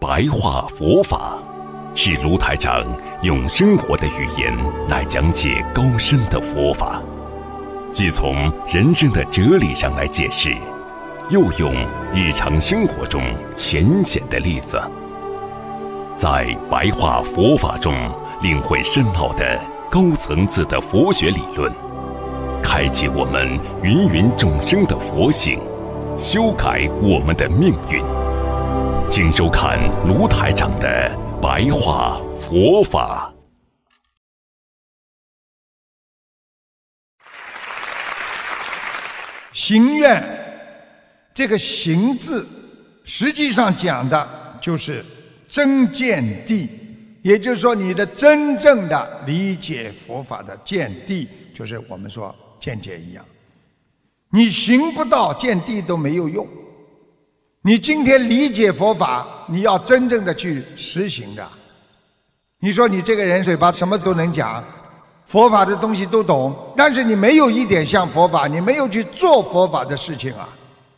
白话佛法，是卢台长用生活的语言来讲解高深的佛法，既从人生的哲理上来解释，又用日常生活中浅显的例子，在白话佛法中领会深奥的高层次的佛学理论，开启我们芸芸众生的佛性，修改我们的命运。请收看卢台长的白话佛法。 行愿，这个行字实际上讲的就是真见地，也就是说你的真正的理解佛法的见地，就是我们说见解一样。你行不到见地都没有用。你今天理解佛法，你要真正的去实行的。你说你这个人嘴巴什么都能讲，佛法的东西都懂，但是你没有一点像佛法，你没有去做佛法的事情啊。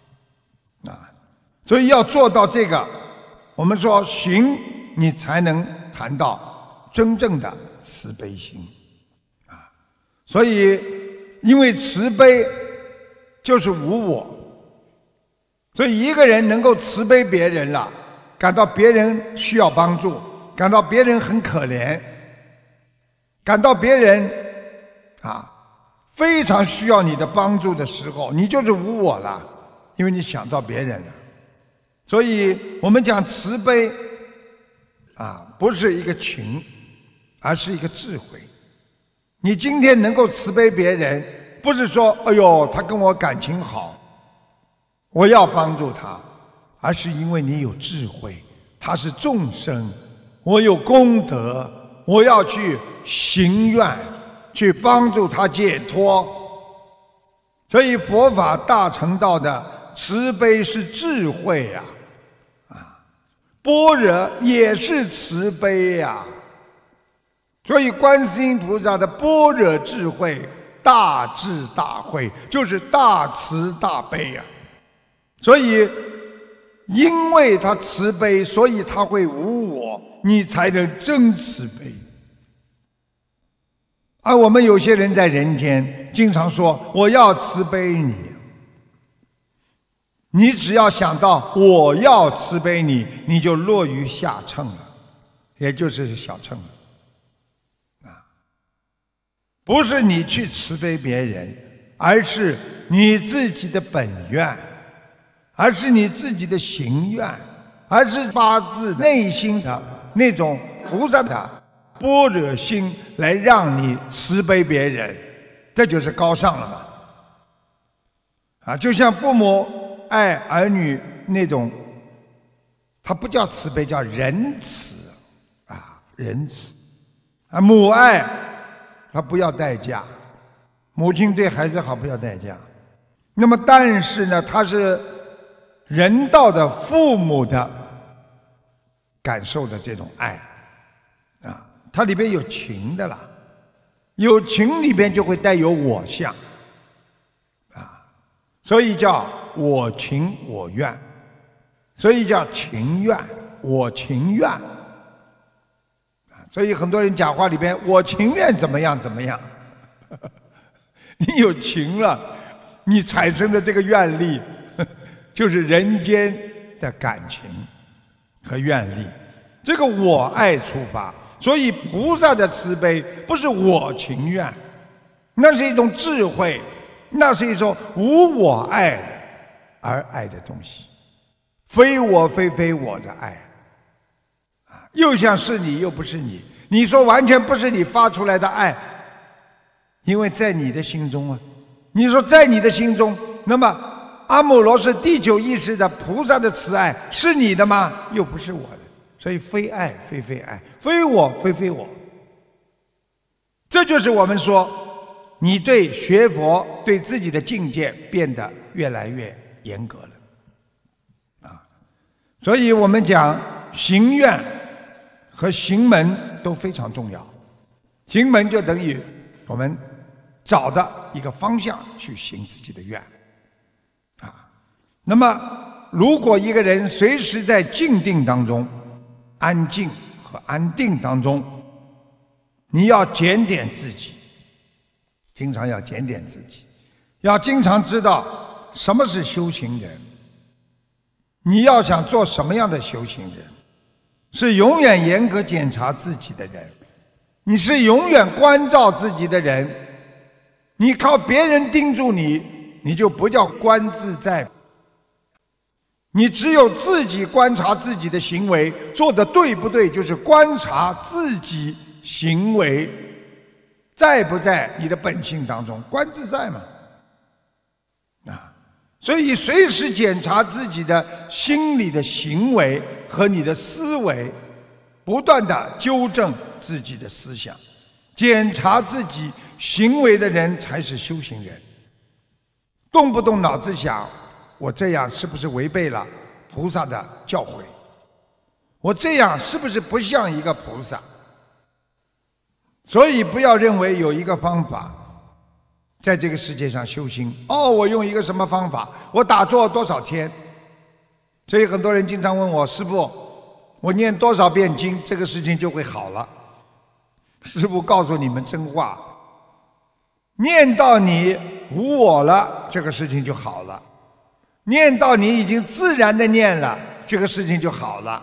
所以要做到这个，我们说行，你才能谈到真正的慈悲心啊。所以因为慈悲就是无我，所以一个人能够慈悲别人了，感到别人需要帮助，感到别人很可怜，感到别人非常需要你的帮助的时候，你就是无我了，因为你想到别人了。所以我们讲慈悲不是一个情，而是一个智慧。你今天能够慈悲别人，不是说哎呦他跟我感情好，我要帮助他，而是因为你有智慧，他是众生，我有功德，我要去行愿，去帮助他解脱。所以佛法大乘道的慈悲是智慧般若也是慈悲所以观世音菩萨的般若智慧大智大慧，就是大慈大悲所以因为他慈悲，所以他会无我，你才能真慈悲。而我们有些人在人间经常说我要慈悲你，你只要想到我要慈悲你，你就落于下乘了，也就是小乘了不是你去慈悲别人，而是你自己的本愿，而是你自己的行愿，而是发自内心的那种菩萨的般若心来让你慈悲别人，这就是高尚了嘛就像父母爱儿女那种，它不叫慈悲，叫仁慈仁慈母爱他不要代价，母亲对孩子好不要代价。那么但是呢，他是人道的父母的感受的这种爱它里边有情的了，有情里边就会带有我相所以叫我情我愿，所以叫情愿，我情愿所以很多人讲话里边我情愿怎么样怎么样你有情了，你产生的这个愿力就是人间的感情和愿力，这个我爱出发。所以菩萨的慈悲不是我情愿，那是一种智慧，那是一种无我爱而爱的东西，非我非我的爱又像是你又不是你，你说完全不是你发出来的爱，因为在你的心中你说在你的心中，那么阿姆罗是第九意识的菩萨的慈爱是你的吗？又不是我的，所以非爱非爱，非我非我。这就是我们说你对学佛对自己的境界变得越来越严格了所以我们讲行愿和行门都非常重要。行门就等于我们找到一个方向去行自己的愿那么如果一个人随时在静定当中安静和安定当中，你要检点自己，经常要检点自己，要经常知道什么是修行人。你要想做什么样的修行人，是永远严格检查自己的人，你是永远关照自己的人。你靠别人盯住你，你就不叫观自在。你只有自己观察自己的行为做得对不对，就是观察自己行为在不在你的本性当中，观自在嘛。所以随时检查自己的心理的行为和你的思维，不断地纠正自己的思想。检查自己行为的人才是修行人。动不动脑子想，我这样是不是违背了菩萨的教诲？我这样是不是不像一个菩萨？所以不要认为有一个方法在这个世界上修行，我用一个什么方法，我打坐多少天。所以很多人经常问我，师父，我念多少遍经，这个事情就会好了。师父告诉你们真话，念到你无我了，这个事情就好了；念到你已经自然的念了，这个事情就好了。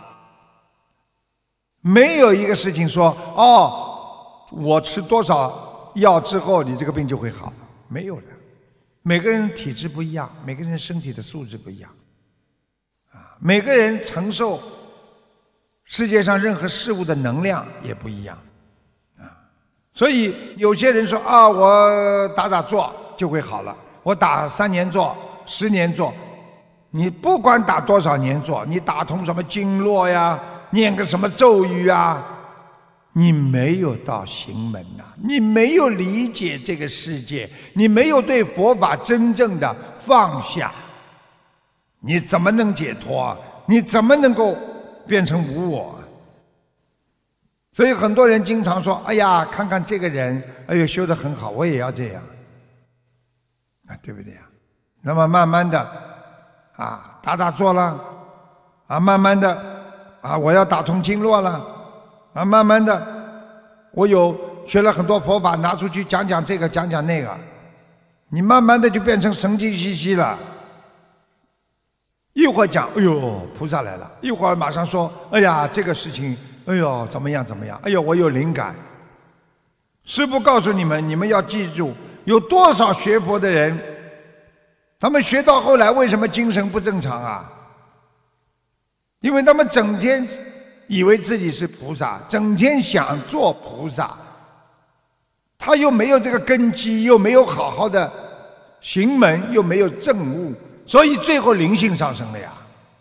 没有一个事情说，我吃多少药之后你这个病就会好，没有的。每个人体质不一样，每个人身体的素质不一样，每个人承受世界上任何事物的能量也不一样。所以有些人说我打坐就会好了，我打3年坐10年坐，你不管打多少年坐，你打通什么经络呀，念个什么咒语啊，你没有到行门呐，你没有理解这个世界，你没有对佛法真正的放下，你怎么能解脱？你怎么能够变成无我？所以很多人经常说，看看这个人，修得很好，我也要这样，对不对呀？那么慢慢的打坐了，慢慢的我要打通经络了，慢慢的我学了很多佛法，拿出去讲讲这个讲讲那个，你慢慢的就变成神经兮兮了。一会儿讲菩萨来了，一会儿马上说这个事情怎么样怎么样，我有灵感。师父告诉你们，你们要记住，有多少学佛的人，他们学到后来为什么精神不正常啊？因为他们整天以为自己是菩萨，整天想做菩萨，他又没有这个根基，又没有好好的行门，又没有证悟，所以最后灵性上升了呀。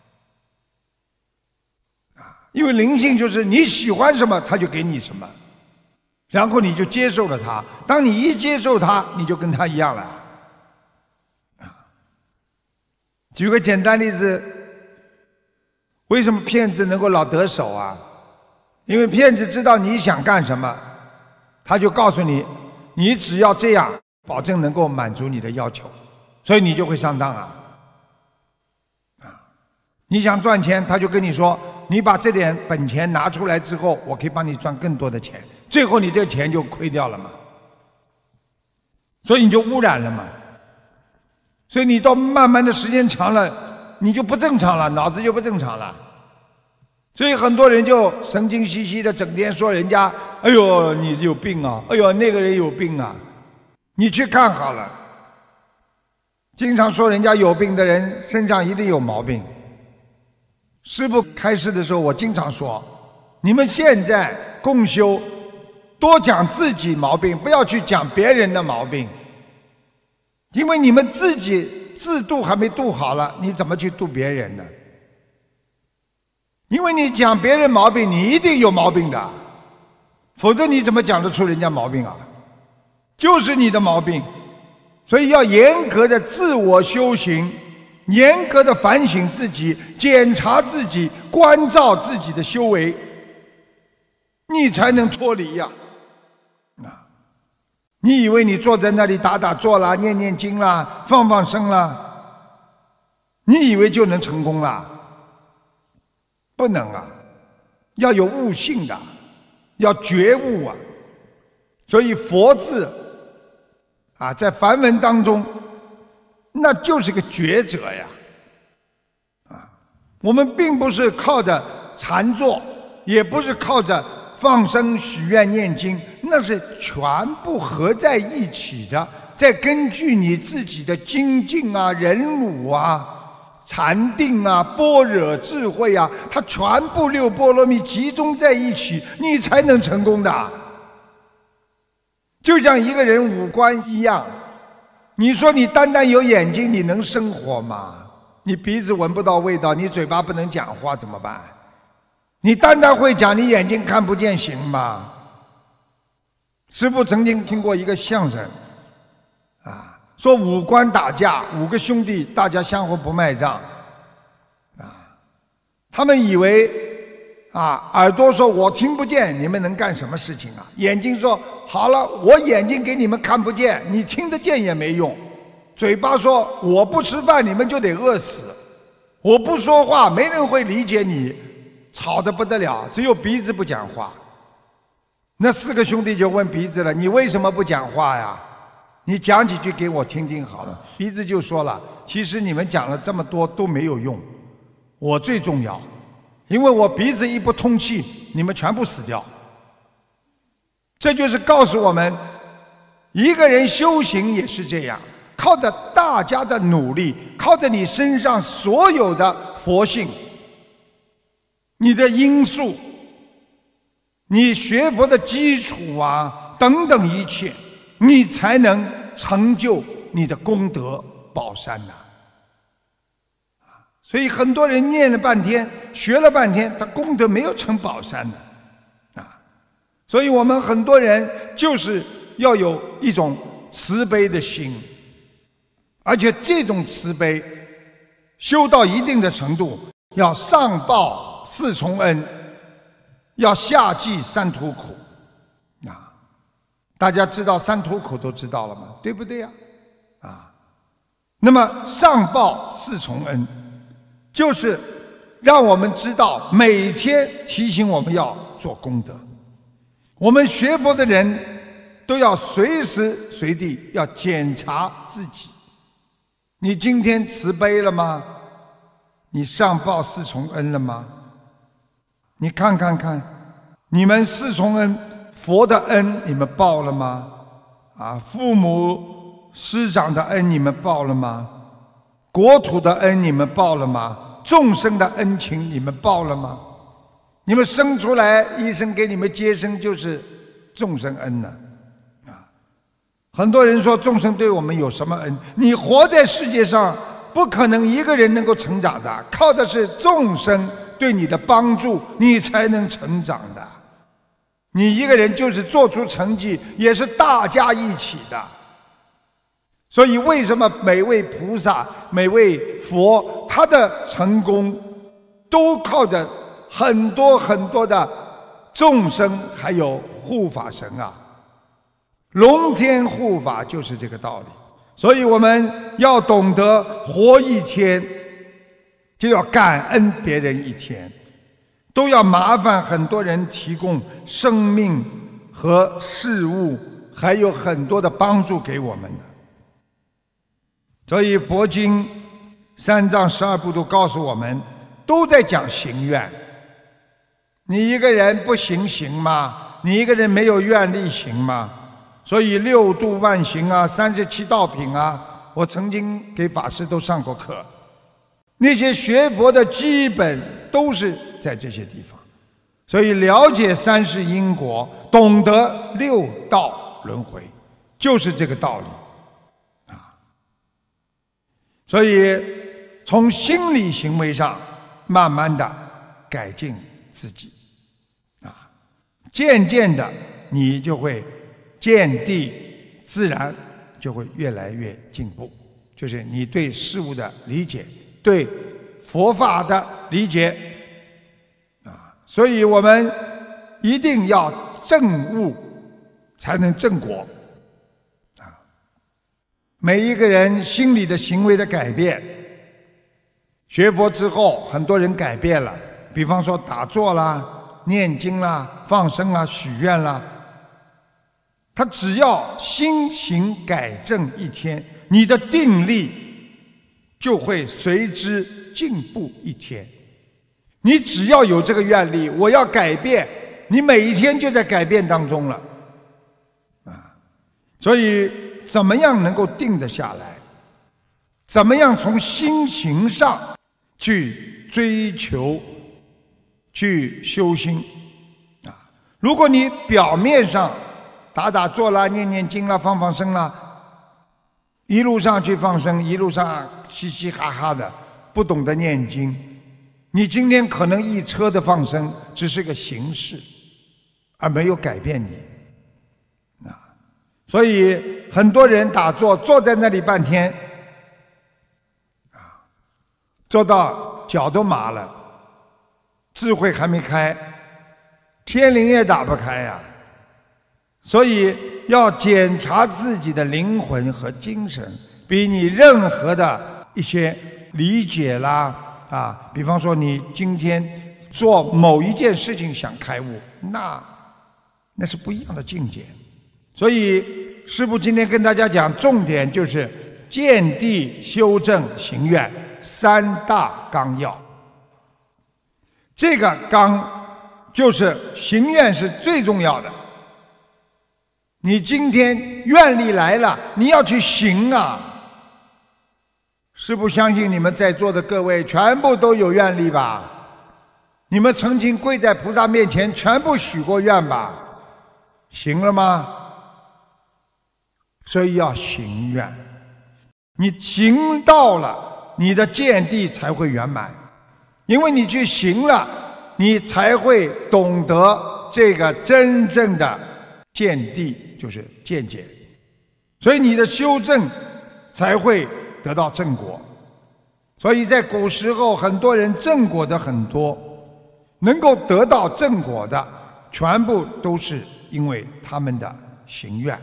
因为灵性就是你喜欢什么他就给你什么，然后你就接受了他，当你一接受他，你就跟他一样了。举个简单例子，为什么骗子能够老得手啊？因为骗子知道你想干什么，他就告诉你，你只要这样，保证能够满足你的要求，所以你就会上当啊。你想赚钱，他就跟你说，你把这点本钱拿出来之后，我可以帮你赚更多的钱，最后你这个钱就亏掉了嘛，所以你就污染了嘛。所以你到慢慢的时间长了，你就不正常了，脑子就不正常了。所以很多人就神经兮兮的，整天说人家你有病啊，那个人有病啊，你去看好了，经常说人家有病的人身上一定有毛病。师父开示的时候，我经常说，你们现在共修多讲自己毛病，不要去讲别人的毛病，因为你们自己自度还没度好了，你怎么去度别人呢？因为你讲别人毛病，你一定有毛病的，否则你怎么讲得出人家毛病啊？就是你的毛病。所以要严格的自我修行，严格的反省自己，检查自己，关照自己的修为，你才能脱离呀。你以为你坐在那里打打坐啦，念念经啦，放放生啦，你以为就能成功啦？不能啊！ 要有悟性的，要觉悟啊。所以佛字啊，在梵文当中，那就是个觉者呀。我们并不是靠着禅坐，也不是靠着放生、许愿、念经，那是全部合在一起的。再根据你自己的精进啊、忍辱啊、禅定啊、般若智慧啊，它全部六波罗蜜集中在一起，你才能成功的。就像一个人五官一样，你说你单单有眼睛，你能生活吗？你鼻子闻不到味道，你嘴巴不能讲话怎么办？你单单会讲，你眼睛看不见行吗？师父曾经听过一个相声啊，说五官打架，5个兄弟大家相互不卖账啊，他们以为啊，耳朵说我听不见，你们能干什么事情啊？眼睛说好了，我眼睛给你们看不见，你听得见也没用。嘴巴说我不吃饭，你们就得饿死；我不说话，没人会理解你，吵得不得了。只有鼻子不讲话。那4个兄弟就问鼻子了：“你为什么不讲话呀？你讲几句给我听听好了。”鼻子就说了：“其实你们讲了这么多都没有用，我最重要，因为我鼻子一不通气，你们全部死掉。”这就是告诉我们，一个人修行也是这样。靠着大家的努力，靠着你身上所有的佛性，你的因素，你学佛的基础啊，等等一切，你才能成就你的功德宝山呐。所以很多人念了半天，学了半天，他功德没有成宝山的啊。所以我们很多人就是要有一种慈悲的心。而且这种慈悲修到一定的程度，要上报4重恩，要下济3途苦啊！大家知道3途苦都知道了吗？对不对呀？啊，那么上报4重恩，就是让我们知道每天提醒我们要做功德。我们学佛的人都要随时随地要检查自己。你今天慈悲了吗？你上报4重恩了吗？你看看看，你们4重恩，佛的恩你们报了吗？啊，父母师长的恩你们报了吗？国土的恩你们报了吗？众生的恩情你们报了吗？你们生出来，医生给你们接生就是众生恩呢。很多人说众生对我们有什么恩？你活在世界上，不可能一个人能够成长的，靠的是众生对你的帮助，你才能成长的。你一个人就是做出成绩，也是大家一起的。所以为什么每位菩萨、每位佛，他的成功都靠着很多很多的众生，还有护法神啊！龙天护法就是这个道理。所以我们要懂得活一天，就要感恩别人一天，都要麻烦很多人提供生命和事物，还有很多的帮助给我们的。所以佛经3藏12部都告诉我们，都在讲行愿。你一个人不行行吗？你一个人没有愿力行吗？所以6度万行啊，37道品啊，我曾经给法师都上过课。那些学佛的基本都是在这些地方。所以了解3世因果，懂得6道轮回，就是这个道理啊。所以从心理行为上慢慢的改进自己啊，渐渐的你就会见地自然就会越来越进步，就是你对事物的理解，对佛法的理解啊。所以我们一定要证悟，才能正果啊。每一个人心理的行为的改变，学佛之后，很多人改变了，比方说打坐啦， 念经啦、放生啦、许愿啦，他只要心行改正一天，你的定力就会随之进步一天。你只要有这个愿力，我要改变，你每一天就在改变当中了所以怎么样能够定得下来，怎么样从心行上去追求去修心如果你表面上打打坐啦、念念经啦、放放生啦，一路上去放生，一路上嘻嘻哈哈的，不懂得念经，你今天可能一车的放生只是个形式，而没有改变你所以很多人打坐坐在那里半天坐到脚都麻了，智慧还没开，天灵也打不开所以要检查自己的灵魂和精神，比你任何的一些理解啦比方说你今天做某一件事情想开悟，那是不一样的境界。所以师父今天跟大家讲，重点就是见地修正行愿3大纲要。这个纲就是行愿是最重要的。你今天愿力来了，你要去行师父相信你们在座的各位全部都有愿力吧？你们曾经跪在菩萨面前全部许过愿吧？行了吗？所以要行愿，你行到了，你的见地才会圆满，因为你去行了，你才会懂得这个真正的见地，就是见解，所以你的修正才会得到正果。所以在古时候，很多人正果的很多，能够得到正果的，全部都是因为他们的行愿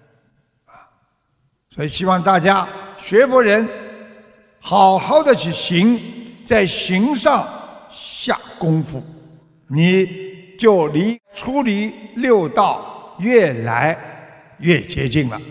所以希望大家学佛人好好的去行，在行上下功夫，你就出离六道越来越接近了。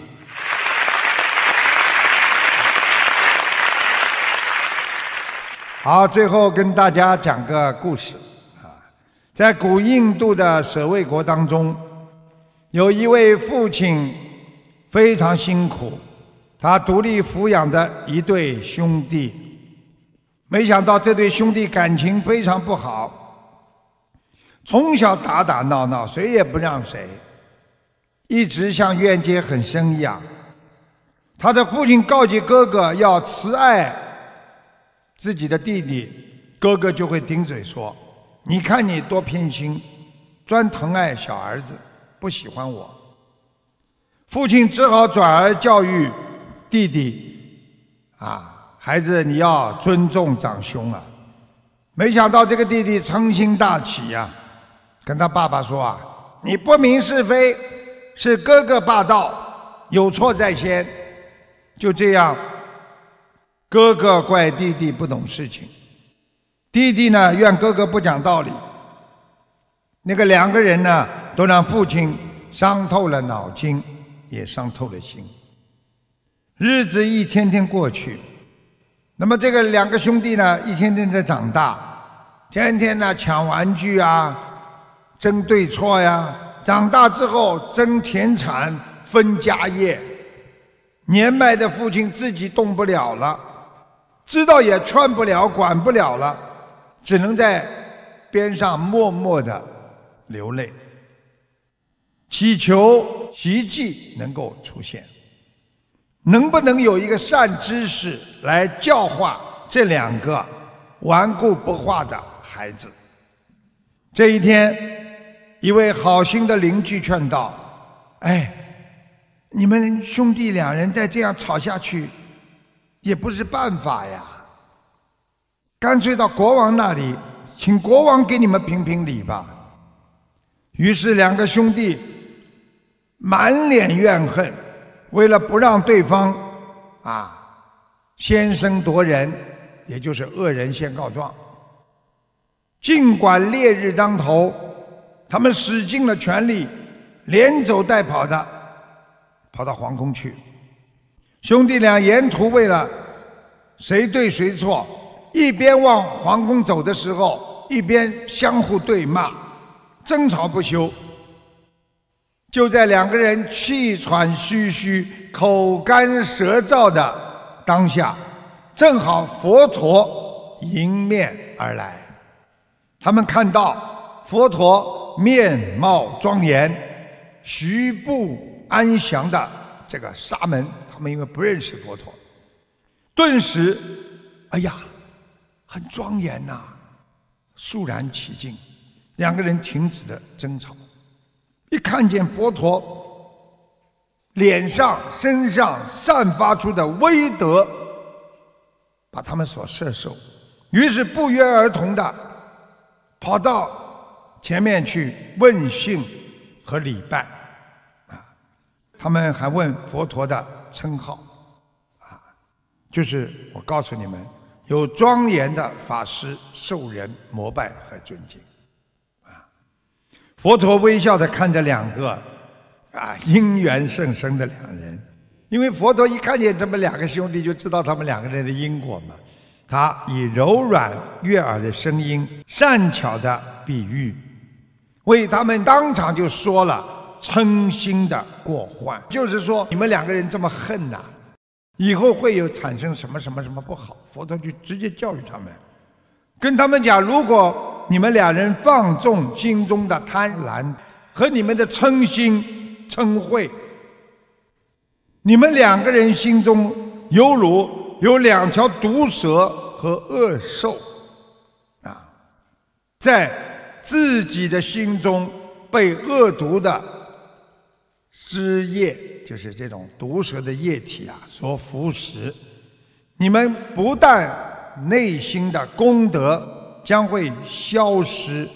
好，最后跟大家讲个故事在古印度的舍卫国当中，有一位父亲非常辛苦，他独立抚养着一对兄弟，没想到这对兄弟感情非常不好，从小打打闹闹，谁也不让谁，一直像怨结很深一样。他的父亲告诫哥哥要慈爱自己的弟弟，哥哥就会顶嘴说：“你看你多偏心，专疼爱小儿子，不喜欢我。”父亲只好转而教育弟弟：“孩子，你要尊重长兄啊！”没想到这个弟弟嗔心大起跟他爸爸说：“你不明是非，是哥哥霸道，有错在先。”就这样，哥哥怪弟弟不懂事情，弟弟呢怨哥哥不讲道理。两个人呢，都让父亲伤透了脑筋，也伤透了心。日子一天天过去，那么这个两个兄弟呢，一天天在长大，天天呢抢玩具争对错长大之后争田产、分家业。年迈的父亲自己动不了了，知道也劝不了、管不了了，只能在边上默默地流泪，祈求奇迹能够出现。能不能有一个善知识来教化这两个顽固不化的孩子？这一天，一位好心的邻居劝道：“你们兄弟两人再这样吵下去，也不是办法呀。干脆到国王那里，请国王给你们评评理吧。”于是两个兄弟满脸怨恨，为了不让对方先声夺人，也就是恶人先告状，尽管烈日当头， 他们使尽了全力，连走带跑的跑到皇宫去。兄弟俩沿途为了谁对谁错，一边往皇宫走的时候，一边相互对骂，争吵不休。就在两个人气喘吁吁、口干舌燥的当下，正好佛陀迎面而来。他们看到佛陀面貌庄严、徐步安详的这个沙门，他们因为不认识佛陀，顿时，哎呀，很庄严呐，肃然起敬。两个人停止了争吵，一看见佛陀脸上、身上散发出的威德，把他们所摄受，于是不约而同的跑到前面去问讯和礼拜啊。他们还问佛陀的称号啊，就是我告诉你们，有庄严的法师受人膜拜和尊敬啊。佛陀微笑地看着两个因缘甚深的两人，因为佛陀一看见这么两个兄弟，就知道他们两个人的因果嘛。他以柔软悦耳的声音，善巧的比喻，为他们当场就说了嗔心的过患，就是说你们两个人这么恨呐，以后会有产生什么什么什么不好。佛陀就直接教育他们，跟他们讲，如果你们两人放纵心中的贪婪和你们的嗔心嗔恚，你们两个人心中犹如有两条毒蛇和恶兽啊，在自己的心中被恶毒的汁液，就是这种毒蛇的液体所腐蚀。你们不但内心的功德将会消失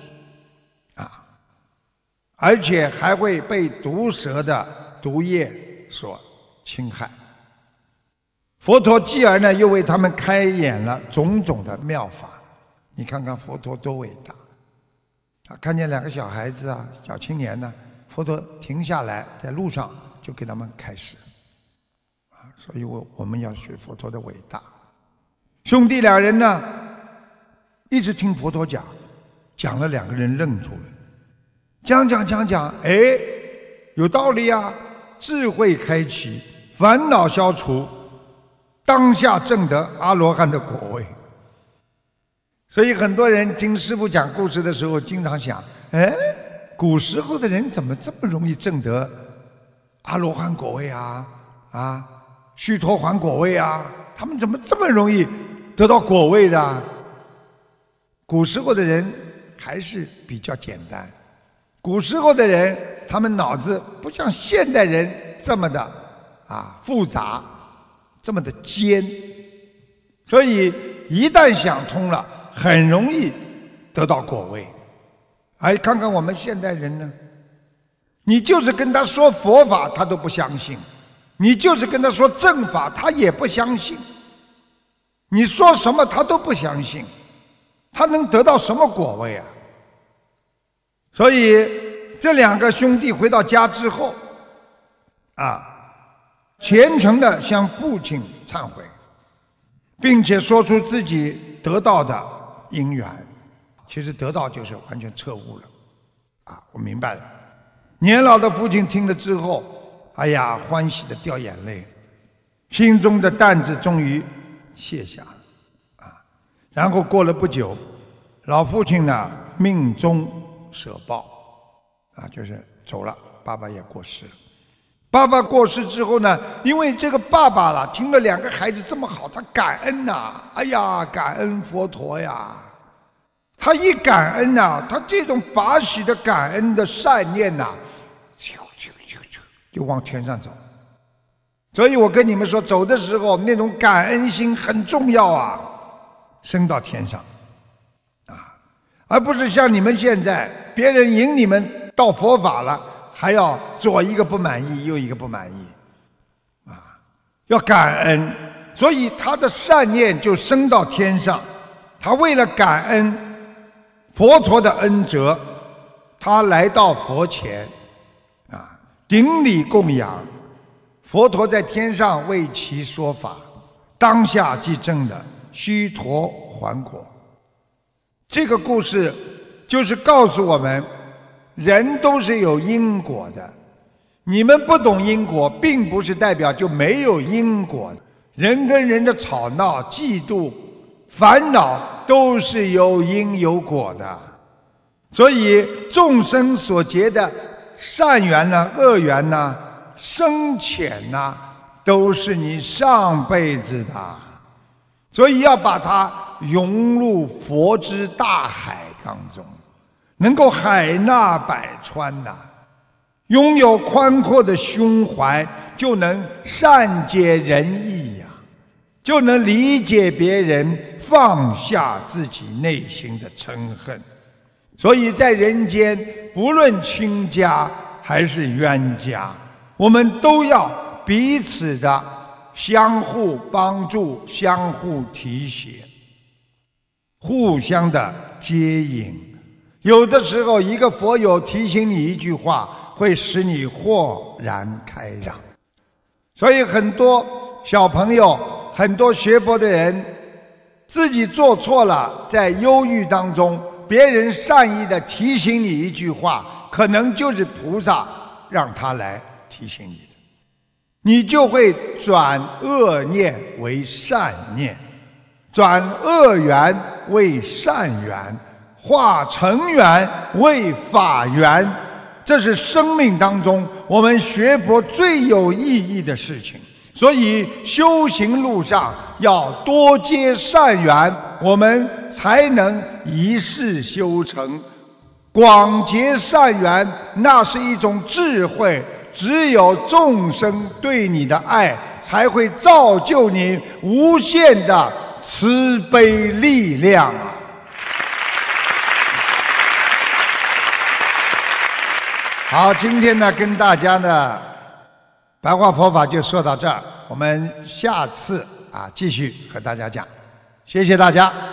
而且还会被毒蛇的毒液所侵害。佛陀继而呢，又为他们开演了种种的妙法。你看看佛陀多伟大！看见两个小孩子小青年呢，佛陀停下来，在路上就给他们开示所以我们要学佛陀的伟大。兄弟两人呢，一直听佛陀讲了，两个人愣住了，讲，有道理智慧开启，烦恼消除，当下证得阿罗汉的果位。所以很多人听师父讲故事的时候，经常想，古时候的人怎么这么容易证得阿罗汉果位须陀洹果位他们怎么这么容易得到果位的？古时候的人还是比较简单，古时候的人他们脑子不像现代人这么的复杂，这么的尖，所以一旦想通了，很容易得到果位。而看看我们现代人呢，你就是跟他说佛法，他都不相信；你就是跟他说正法，他也不相信。你说什么他都不相信，他能得到什么果位所以这两个兄弟回到家之后虔诚地向父亲忏悔，并且说出自己得到的因缘。其实得到就是完全彻悟了我明白了。年老的父亲听了之后，欢喜地掉眼泪，心中的担子终于卸下了然后过了不久，老父亲呢命中舍报就是走了，爸爸也过世了。爸爸过世之后呢，因为这个爸爸听了两个孩子这么好，他感恩感恩佛陀呀。他一感恩他这种法喜的感恩的善念就往天上走。所以我跟你们说，走的时候那种感恩心很重要升到天上而不是像你们现在，别人引你们到佛法了，还要左一个不满意，右一个不满意要感恩。所以他的善念就升到天上，他为了感恩佛陀的恩泽他来到佛前，顶礼供养，佛陀在天上为其说法，当下即证了须陀洹果。这个故事就是告诉我们，人都是有因果的。你们不懂因果，并不是代表就没有因果。人跟人的吵闹、嫉妒、烦恼，都是有因有果的。所以众生所结的善缘呢、恶缘呢、深浅呢，都是你上辈子的。所以要把它融入佛之大海当中，能够海纳百川呐。拥有宽阔的胸怀，就能善解人意呀，就能理解别人，放下自己内心的嗔恨。所以在人间，不论亲家还是冤家，我们都要彼此的相互帮助，相互提携，互相的接引。有的时候，一个佛友提醒你一句话，会使你豁然开朗。所以很多小朋友，很多学佛的人，自己做错了，在忧郁当中，别人善意的提醒你一句话，可能就是菩萨让他来提醒你的，你就会转恶念为善念，转恶缘为善缘，化成缘为法缘。这是生命当中我们学佛最有意义的事情。所以修行路上要多结善缘，我们才能一世修成。广结善缘，那是一种智慧，只有众生对你的爱，才会造就你无限的慈悲力量啊！好，今天呢，跟大家呢白话佛法就说到这儿，我们下次继续和大家讲，谢谢大家。